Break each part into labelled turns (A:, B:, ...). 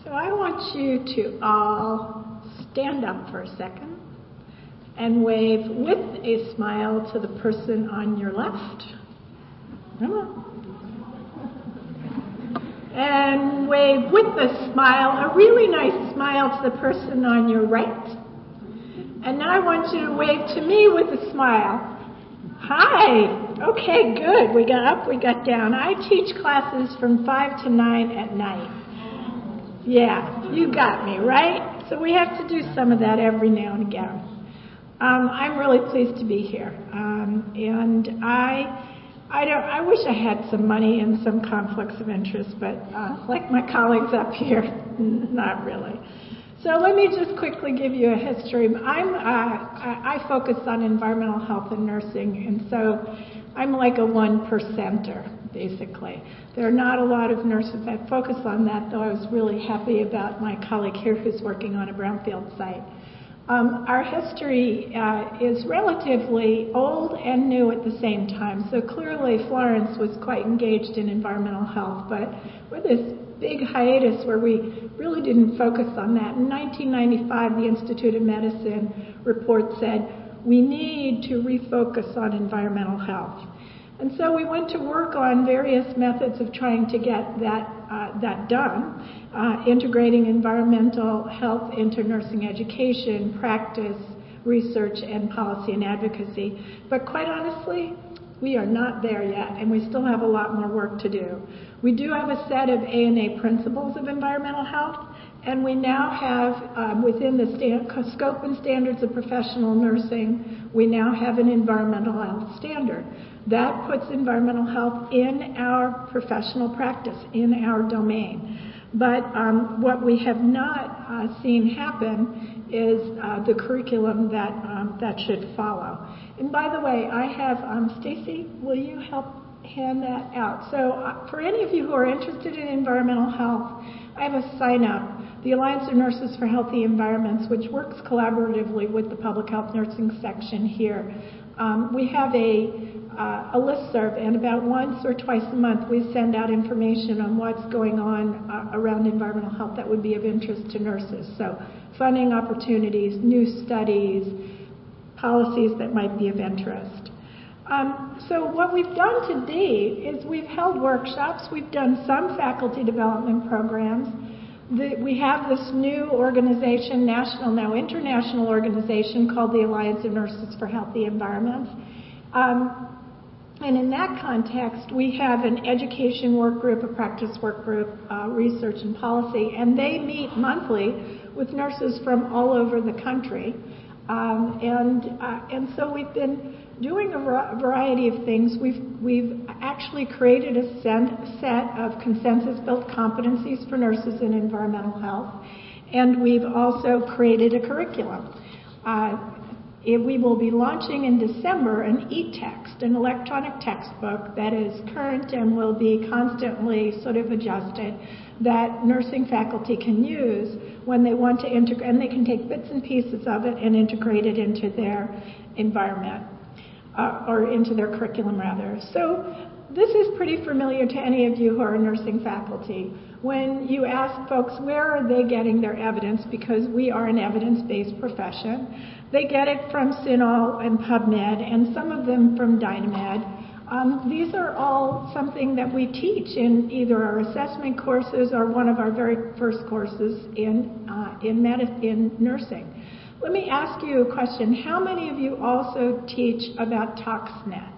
A: So I want you to all stand up for a second and wave with a smile to the person on your left. Come on. And wave with a smile, a really nice smile to the person on your right. And now I want you to wave to me with a smile. Hi. Okay, good. We got up, we got down. I teach classes from 5 to 9 at night. Yeah, you got me, right? So we have to do some of that every now and again. I'm really pleased to be here. And I wish I had some money and some conflicts of interest, but like my colleagues up here, not really. So let me just quickly give you a history. I focus on environmental health and nursing, and so I'm like a 1%er, basically. There are not a lot of nurses that focus on that, though I was really happy about my colleague here who's working on a brownfield site. Our history is relatively old and new at the same time. So clearly Florence was quite engaged in environmental health, but with this big hiatus where we really didn't focus on that. In 1995, the Institute of Medicine report said, we need to refocus on environmental health. And so we went to work on various methods of trying to get that done, integrating environmental health into nursing education, practice, research, and policy and advocacy. But quite honestly, we are not there yet, and we still have a lot more work to do. We do have a set of ANA principles of environmental health, and we now have, within the scope and standards of professional nursing, we now have an environmental health standard. That puts environmental health in our professional practice, in our domain. But what we have not seen happen is the curriculum that should follow. And by the way, I have, Stacy, will you help hand that out? So for any of you who are interested in environmental health, I have a sign-up, the Alliance of Nurses for Healthy Environments, which works collaboratively with the Public Health Nursing section here. We have a listserv, and about once or twice a month we send out information on what's going on around environmental health that would be of interest to nurses. So funding opportunities, new studies, policies that might be of interest. So what we've done to date is we've held workshops, we've done some faculty development programs. We have this new organization, national, now international organization called the Alliance of Nurses for Healthy Environments. And in that context, we have an education work group, a practice work group, research and policy, and they meet monthly with nurses from all over the country. And so we've been doing a variety of things. We've actually created a set of consensus-built competencies for nurses in environmental health, and we've also created a curriculum. We will be launching in December an e-text, an electronic textbook that is current and will be constantly sort of adjusted, that nursing faculty can use when they want to integrate, and they can take bits and pieces of it and integrate it into their environment, or into their curriculum rather. So this is pretty familiar to any of you who are nursing faculty. When you ask folks where are they getting their evidence, because we are an evidence-based profession, they get it from CINAHL and PubMed, and some of them from Dynamed. These are all something that we teach in either our assessment courses or one of our very first courses in nursing. Let me ask you a question. How many of you also teach about ToxNet?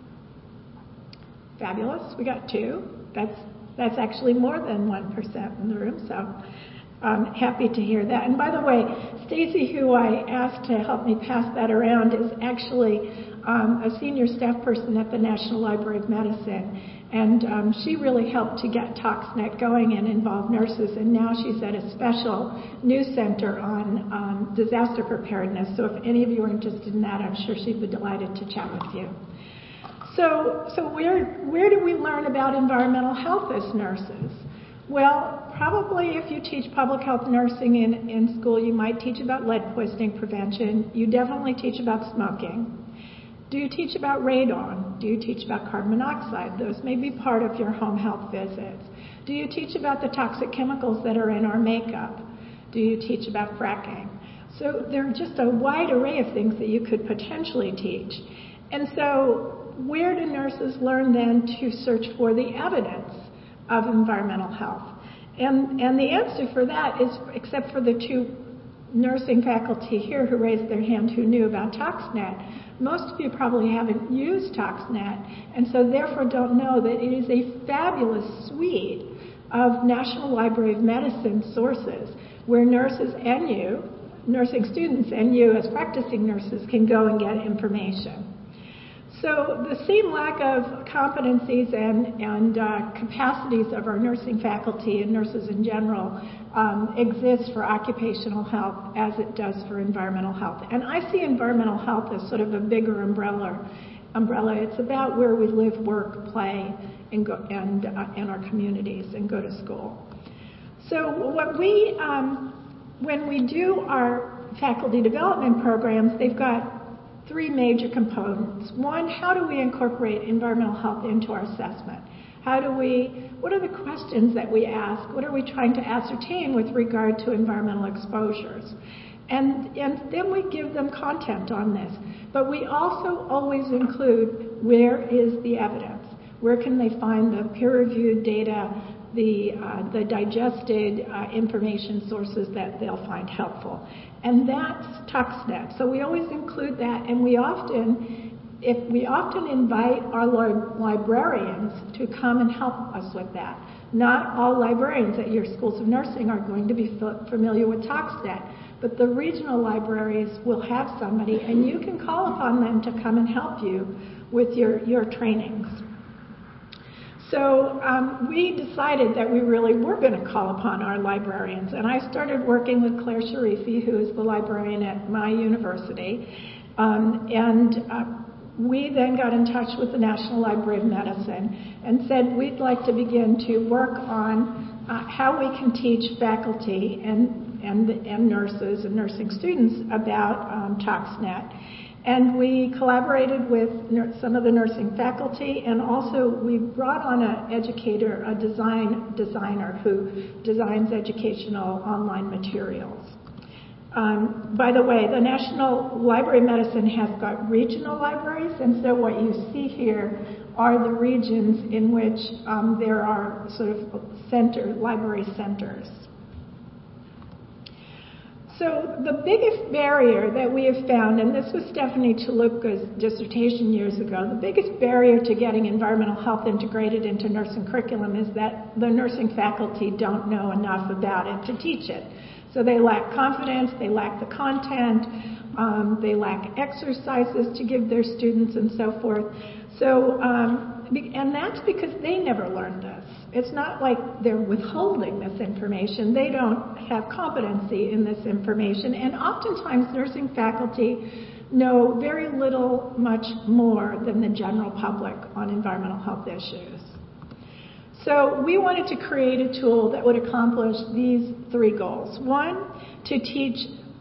A: Fabulous. We got 2. That's actually more than 1% in the room, so I'm happy to hear that. And by the way, Stacy, who I asked to help me pass that around, is actually a senior staff person at the National Library of Medicine. And she really helped to get ToxNet going and involve nurses. And now she's at a special news center on disaster preparedness. So if any of you are interested in that, I'm sure she'd be delighted to chat with you. So where do we learn about environmental health as nurses? Well, probably if you teach public health nursing in school, you might teach about lead poisoning prevention. You definitely teach about smoking. Do you teach about radon? Do you teach about carbon monoxide? Those may be part of your home health visits. Do you teach about the toxic chemicals that are in our makeup? Do you teach about fracking? So there are just a wide array of things that you could potentially teach. And so where do nurses learn then to search for the evidence of environmental health? And the answer for that is, except for the two nursing faculty here who raised their hand who knew about ToxNet, most of you probably haven't used ToxNet, and so therefore don't know that it is a fabulous suite of National Library of Medicine sources where nurses and you, nursing students and you as practicing nurses, can go and get information. So the same lack of competencies and capacities of our nursing faculty and nurses in general exists for occupational health as it does for environmental health. And I see environmental health as sort of a bigger umbrella. It's about where we live, work, play, and our communities and go to school. So what when we do our faculty development programs, they've got three major components. One, how do we incorporate environmental health into our assessment? What are the questions that we ask? What are we trying to ascertain with regard to environmental exposures? And then we give them content on this. But we also always include, where is the evidence? Where can they find the peer-reviewed data, the digested information sources that they'll find helpful? And that's ToxNet. So we always include that, and we often invite our librarians to come and help us with that. Not all librarians at your schools of nursing are going to be familiar with ToxNet, but the regional libraries will have somebody, and you can call upon them to come and help you with your trainings. So we decided that we really were going to call upon our librarians, and I started working with Claire Sharifi, who is the librarian at my university, we then got in touch with the National Library of Medicine and said we'd like to begin to work on how we can teach faculty and nurses and nursing students about ToxNet. And we collaborated with some of the nursing faculty, and also we brought on an educator, a designer who designs educational online materials. By the way, the National Library of Medicine has got regional libraries, and so what you see here are the regions in which there are sort of library centers. So the biggest barrier that we have found, and this was Stephanie Chalupa's dissertation years ago, the biggest barrier to getting environmental health integrated into nursing curriculum is that the nursing faculty don't know enough about it to teach it. So they lack confidence, they lack the content, they lack exercises to give their students and so forth. So, and that's because they never learned this. It's not like they're withholding this information. They don't have competency in this information. And oftentimes nursing faculty know very little, much more than the general public on environmental health issues. So we wanted to create a tool that would accomplish these three goals. One, to teach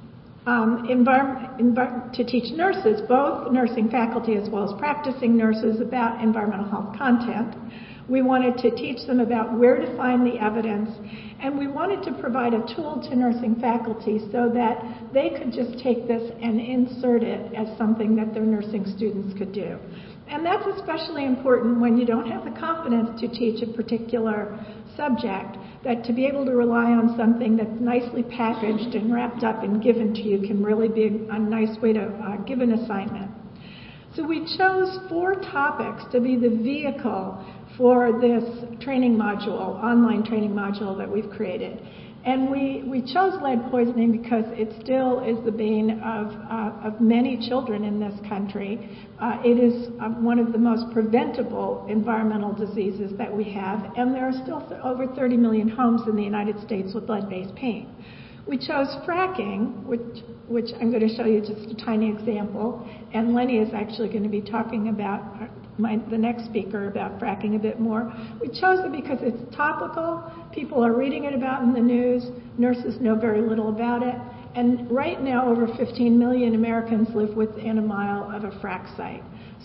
A: nurses, both nursing faculty as well as practicing nurses, about environmental health content. We wanted to teach them about where to find the evidence, and we wanted to provide a tool to nursing faculty so that they could just take this and insert it as something that their nursing students could do. And that's especially important when you don't have the confidence to teach a particular subject, that to be able to rely on something that's nicely packaged and wrapped up and given to you can really be a nice way to give an assignment. So we chose 4 topics to be the vehicle for this training module, online training module that we've created. And we chose lead poisoning because it still is the bane of many children in this country. It is one of the most preventable environmental diseases that we have, and there are still over 30 million homes in the United States with lead-based paint. We chose fracking, which I'm going to show you just a tiny example, and Lenny is actually going to be talking about the next speaker about fracking a bit more. We chose it because it's topical, people are reading it about in the news, nurses know very little about it, and right now over 15 million Americans live within a mile of a frack site.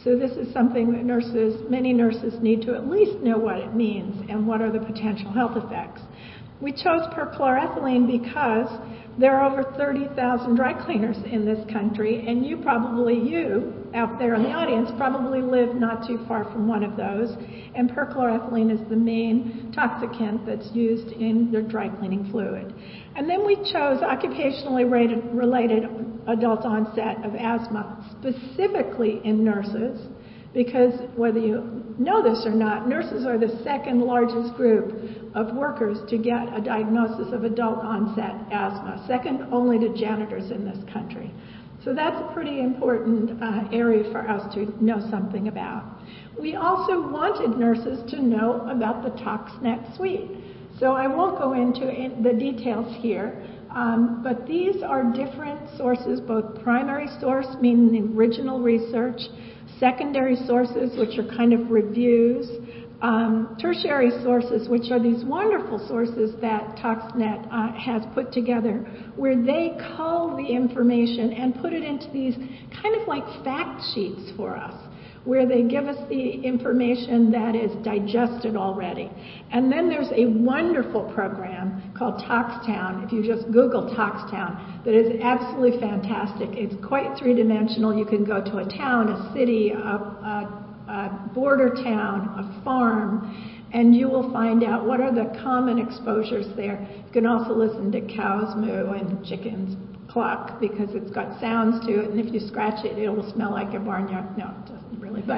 A: So this is something that many nurses need to at least know what it means and what are the potential health effects. We chose perchloroethylene because there are over 30,000 dry cleaners in this country, and you out there in the audience probably live not too far from one of those, and perchloroethylene is the main toxicant that's used in the dry cleaning fluid. And then we chose occupationally related adult onset of asthma, specifically in nurses, because whether you know this or not, nurses are the second largest group of workers to get a diagnosis of adult onset asthma, second only to janitors in this country. So that's a pretty important area for us to know something about. We also wanted nurses to know about the ToxNet suite. So I won't go into the details here, but these are different sources, both primary source, meaning the original research, secondary sources, which are kind of reviews, tertiary sources, which are these wonderful sources that ToxNet has put together, where they cull the information and put it into these kind of like fact sheets for us, where they give us the information that is digested already. And then there's a wonderful program called ToxTown, if you just Google ToxTown, that is absolutely fantastic. It's quite three-dimensional. You can go to a town, a city, a border town, a farm, and you will find out what are the common exposures there. You can also listen to cows moo and chickens cluck because it's got sounds to it, and if you scratch it, it will smell like a barnyard. No, it doesn't really, but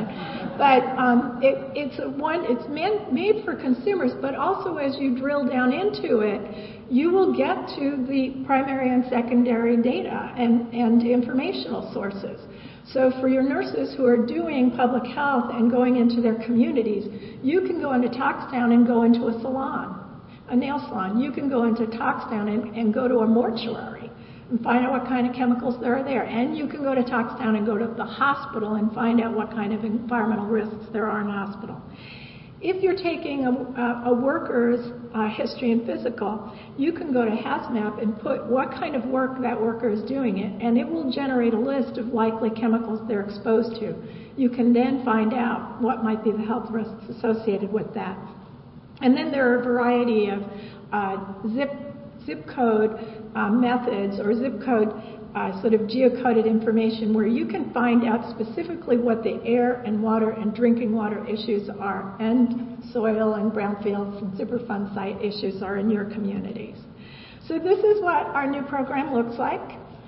A: it's made for consumers, but also as you drill down into it, you will get to the primary and secondary data and informational sources. So for your nurses who are doing public health and going into their communities, you can go into ToxTown and go into a salon, a nail salon. You can go into ToxTown and go to a mortuary and find out what kind of chemicals there are there. And you can go to ToxTown and go to the hospital and find out what kind of environmental risks there are in the hospital. If you're taking a worker's history and physical, you can go to HazMap and put what kind of work that worker is doing it, and it will generate a list of likely chemicals they're exposed to. You can then find out what might be the health risks associated with that. And then there are a variety of zip code methods or zip code sort of geocoded information where you can find out specifically what the air and water and drinking water issues are, and soil and brownfields and Superfund site issues are in your communities. So this is what our new program looks like.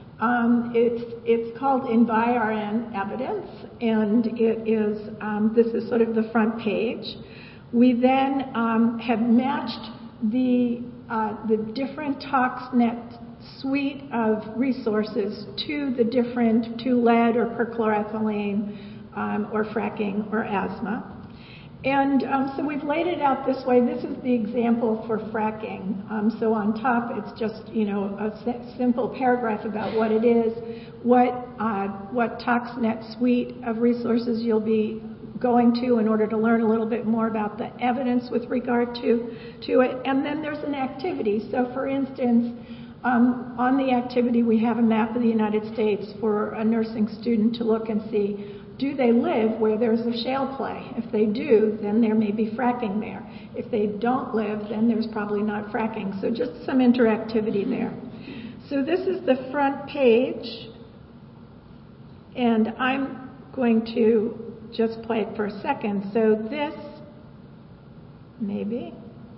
A: It's called EnviRN Evidence, and it is this is sort of the front page. We then have matched the different ToxNet suite of resources to the different, to lead or perchloroethylene or fracking or asthma. And so we've laid it out this way. This is the example for fracking. So on top, it's just, a simple paragraph about what it is, what ToxNet suite of resources you'll be going to in order to learn a little bit more about the evidence with regard to it. And then there's an activity. So for instance, on the activity, we have a map of the United States for a nursing student to look and see, do they live where there's a shale play? If they do, then there may be fracking there. If they don't live, then there's probably not fracking. So just some interactivity there. So this is the front page, and I'm going to just play it for a second. So this, maybe.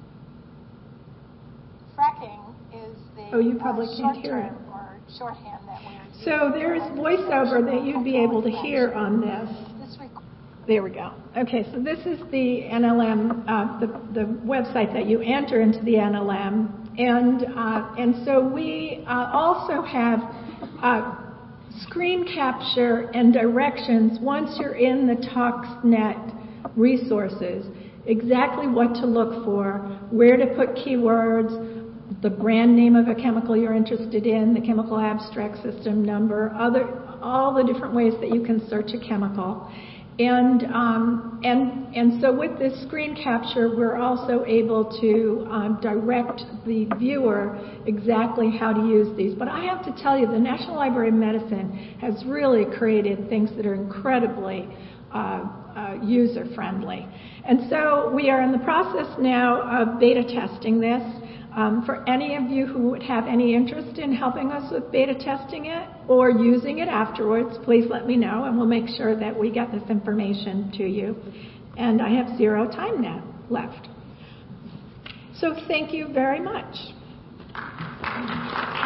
B: Fracking is the
A: you probably can't hear it.
B: Or shorthand that we're using.
A: So there's voiceover that you'd be able to hear on this. There we go. Okay, so this is the NLM, the website that you enter into the NLM, and so we also have screen capture and directions once you're in the ToxNet resources, exactly what to look for, where to put keywords, the brand name of a chemical you're interested in, the chemical abstract system number, all the different ways that you can search a chemical. And so with this screen capture, we're also able to direct the viewer exactly how to use these. But I have to tell you, the National Library of Medicine has really created things that are incredibly user-friendly. And so we are in the process now of beta testing this. For any of you who would have any interest in helping us with beta testing it or using it afterwards, please let me know, and we'll make sure that we get this information to you. And I have 0 time now left. So thank you very much.